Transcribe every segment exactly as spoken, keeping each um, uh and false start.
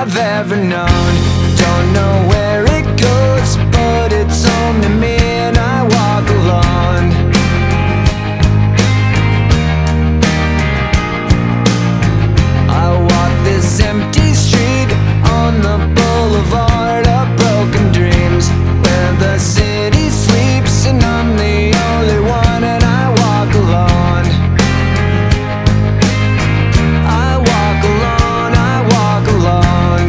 I've ever known. Don't know where it goes, but it's home to me, and I walk alone. I walk this empty street on the boulevard of broken dreams, where the city sleeps and I'm the only one, and I walk alone. I walk alone, I walk alone.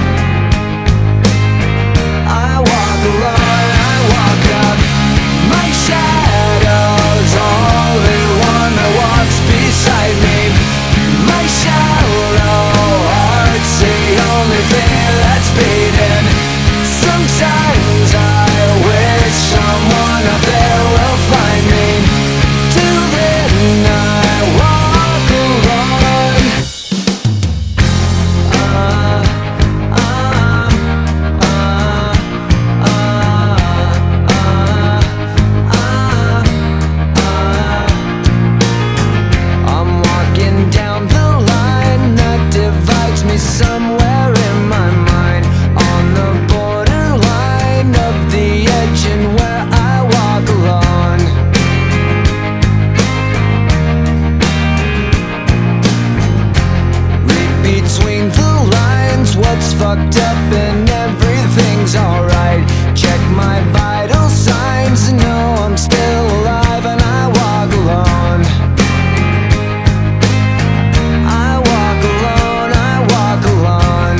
I walk alone, I walk up. My shadow's only one that walks beside me. My shallow heart's the only thing that's beating. Sometimes I wish someone up there will find me. Till then I walk alone. Uh, uh, uh, uh, uh, uh. I'm walking down the line that divides me somewhere in my mind, on the borderline of the edge and where I walk alone. Read between the lines what's fucked up and everything's alright. Check my vital signs and know I'm still alive, and I walk alone. I walk alone, I walk alone.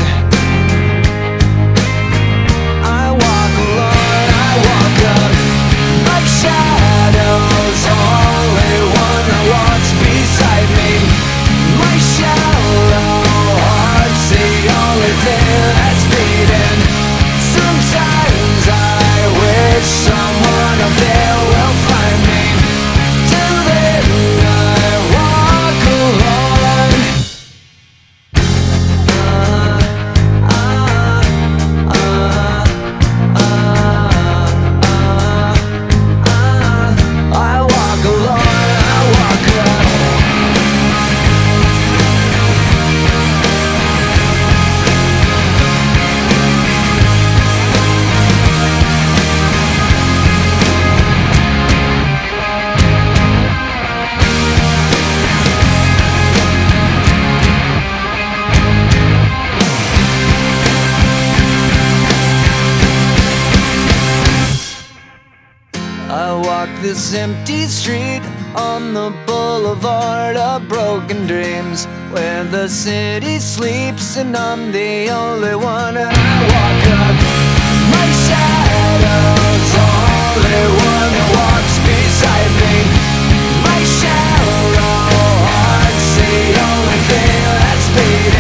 I walk alone, I walk up. My shadow's only one that walks beside me. My shallow heart's the only thing that's beating. Sometimes I wish someone up there will find me. Till then I walk alone. I walk alone, I walk alone. I walk this empty street on the boulevard of broken dreams, where the city sleeps and I'm the only one, and I walk up. My shadow's only one that walks beside me. My shallow heart's the only thing that's beating.